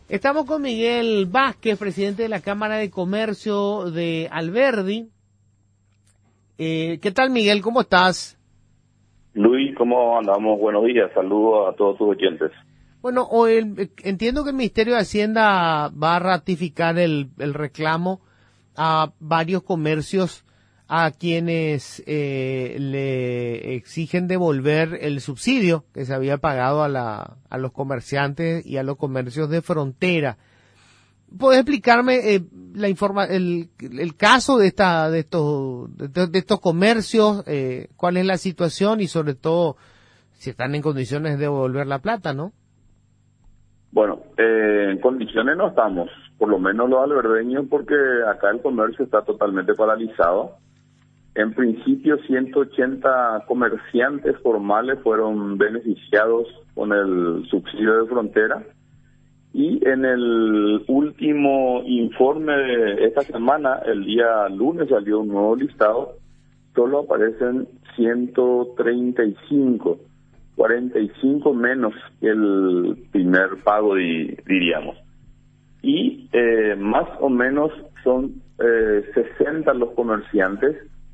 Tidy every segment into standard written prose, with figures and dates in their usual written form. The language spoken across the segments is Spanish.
Estamos con Miguel Vázquez, presidente de la Cámara de Comercio de Alberdi. ¿Qué tal, Miguel? ¿Cómo estás? Luis, ¿cómo andamos? Buenos días, saludos a todos tus oyentes. Bueno, entiendo que el Ministerio de Hacienda va a ratificar el reclamo a varios comercios a quienes le exigen devolver el subsidio que se había pagado a los comerciantes y a los comercios de frontera. ¿Puedes explicarme el caso de estos comercios? ¿Cuál es la situación y sobre todo si están en condiciones de devolver la plata, no? Bueno, en condiciones no estamos, por lo menos los alberdeños, porque acá el comercio está totalmente paralizado. En principio, 180 comerciantes formales fueron beneficiados con el subsidio de frontera. Y en el último informe de esta semana, el día lunes salió un nuevo listado, solo aparecen 135, 45 menos que el primer pago, diríamos. Y más o menos son 60 los comerciantes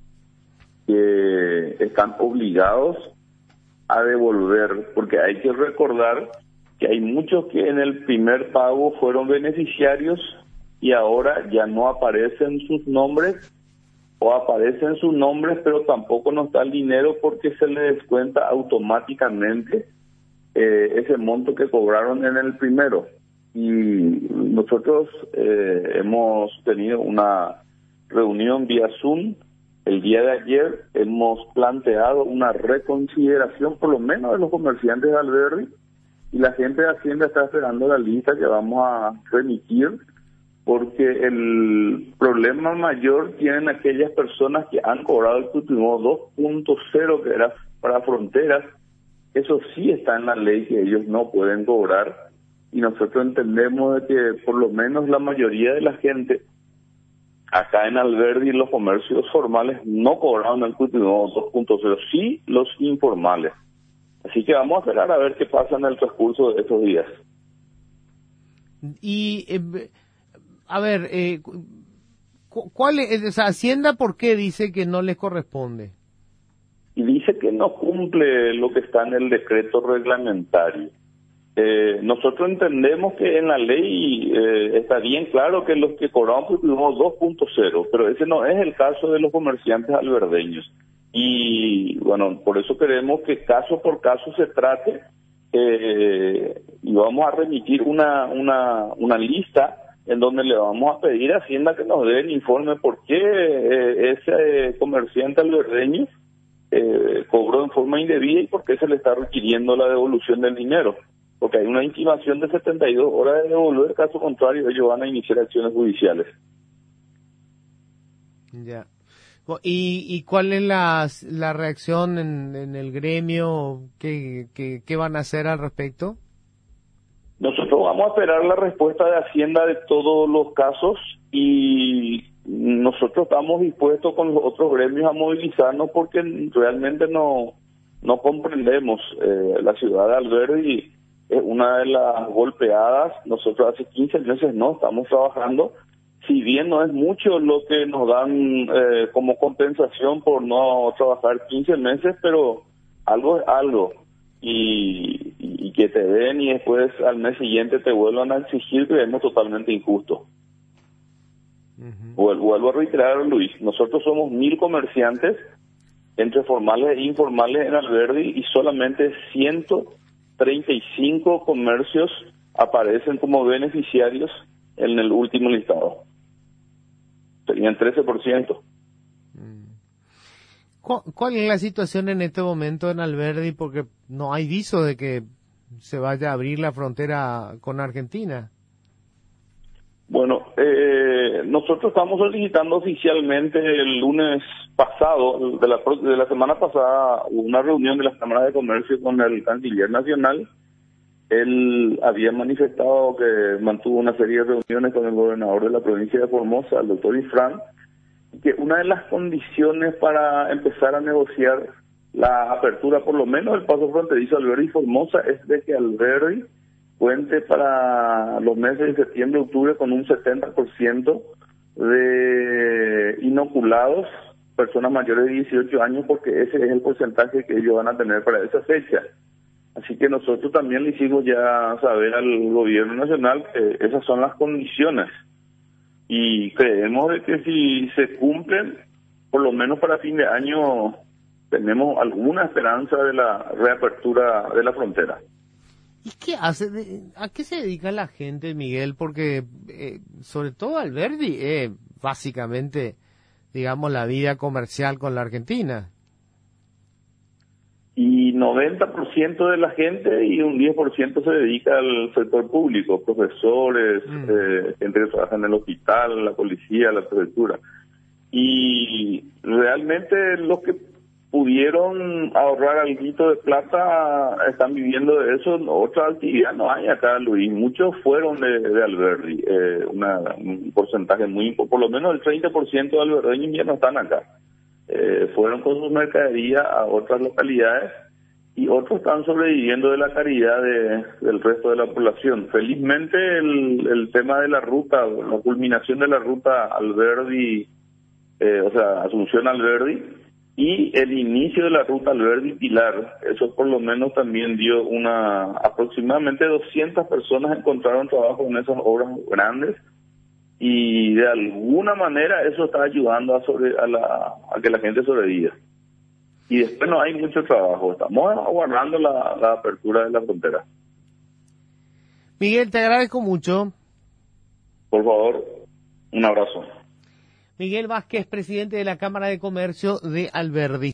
que están obligados a devolver, porque hay que recordar que hay muchos que en el primer pago fueron beneficiarios y ahora ya no aparecen sus nombres, o aparecen sus nombres pero tampoco no está el dinero porque se les descuenta automáticamente ese monto que cobraron en el primero. Y nosotros hemos tenido una reunión vía Zoom el día de ayer, hemos planteado una reconsideración por lo menos de los comerciantes de Alberdi, y la gente de Hacienda está esperando la lista que vamos a remitir, porque el problema mayor tienen aquellas personas que han cobrado el último 2.0, que era para fronteras. Eso sí está en la ley, que ellos no pueden cobrar, y nosotros entendemos de que por lo menos la mayoría de la gente acá en Alberdi, los comercios formales no cobraron el último 2.0, sí los informales. Así que vamos a esperar a ver qué pasa en el transcurso de estos días. Y, a ver, ¿cuál es, o sea, Hacienda por qué dice que no les corresponde? Y dice que no cumple lo que está en el decreto reglamentario. Nosotros entendemos que en la ley está bien claro que los que cobramos tuvimos 2.0, pero ese no es el caso de los comerciantes alberdeños. Y bueno, por eso queremos que caso por caso se trate, y vamos a remitir una lista en donde le vamos a pedir a Hacienda que nos dé el informe por qué ese comerciante alberdeño cobró en forma indebida y por qué se le está requiriendo la devolución del dinero. Porque hay una intimación de 72 horas de devolver, caso contrario ellos van a iniciar acciones judiciales. Ya. ¿Y cuál es la reacción en el gremio? ¿Qué van a hacer al respecto? Nosotros vamos a esperar la respuesta de Hacienda de todos los casos, y nosotros estamos dispuestos con los otros gremios a movilizarnos porque realmente no comprendemos. La ciudad de Alberdi es una de las golpeadas. Nosotros hace 15 meses no estamos trabajando, si bien no es mucho lo que nos dan como compensación por no trabajar 15 meses, pero algo es algo. Y que te den y después al mes siguiente te vuelvan a exigir, creemos totalmente injusto. Vuelvo a reiterar, Luis, nosotros somos 1.000 comerciantes entre formales e informales en Alberdi, y solamente 135 comercios aparecen como beneficiarios en el último listado. Serían 13%. ¿Cuál es la situación en este momento en Alberdi? Porque no hay viso de que se vaya a abrir la frontera con Argentina. Bueno, nosotros estamos solicitando oficialmente el lunes pasado, de la semana pasada, una reunión de las cámaras de comercio con el canciller nacional. Él había manifestado que mantuvo una serie de reuniones con el gobernador de la provincia de Formosa, el doctor Ifrán, que una de las condiciones para empezar a negociar la apertura, por lo menos el paso fronterizo Alberdi y Formosa, es de que Alberdi cuente para los meses de septiembre, octubre con un 70% de inoculados, personas mayores de 18 años, porque ese es el porcentaje que ellos van a tener para esa fecha. Así que nosotros también le hicimos ya saber al gobierno nacional que esas son las condiciones. Y creemos de que si se cumplen, por lo menos para fin de año, tenemos alguna esperanza de la reapertura de la frontera. ¿Y qué hace? ¿A qué se dedica la gente, Miguel? Porque, sobre todo Alberdi, básicamente, digamos, la vida comercial con la Argentina. Y 90% de la gente y un 10% se dedica al sector público, profesores, gente que trabaja en el hospital, la policía, la prefectura. Y realmente los que pudieron ahorrar algo de plata están viviendo de eso. Otra actividad no hay acá, Luis. Muchos fueron de Alberdi, un porcentaje muy, por lo menos el 30% de alberdeños ya no están acá. Fueron con sus mercaderías a otras localidades y otros están sobreviviendo de la caridad del resto de la población. Felizmente el tema de la ruta, la culminación de la ruta Alberdi, Asunción Alberdi, y el inicio de la ruta Alberdi-Pilar, eso por lo menos también dio aproximadamente 200 personas encontraron trabajo en esas obras grandes, y de alguna manera eso está ayudando a que la gente sobreviva. Y después no hay mucho trabajo, estamos aguardando la apertura de la frontera. Miguel, te agradezco mucho. Por favor, un abrazo. Miguel Vázquez, presidente de la Cámara de Comercio de Alberdi.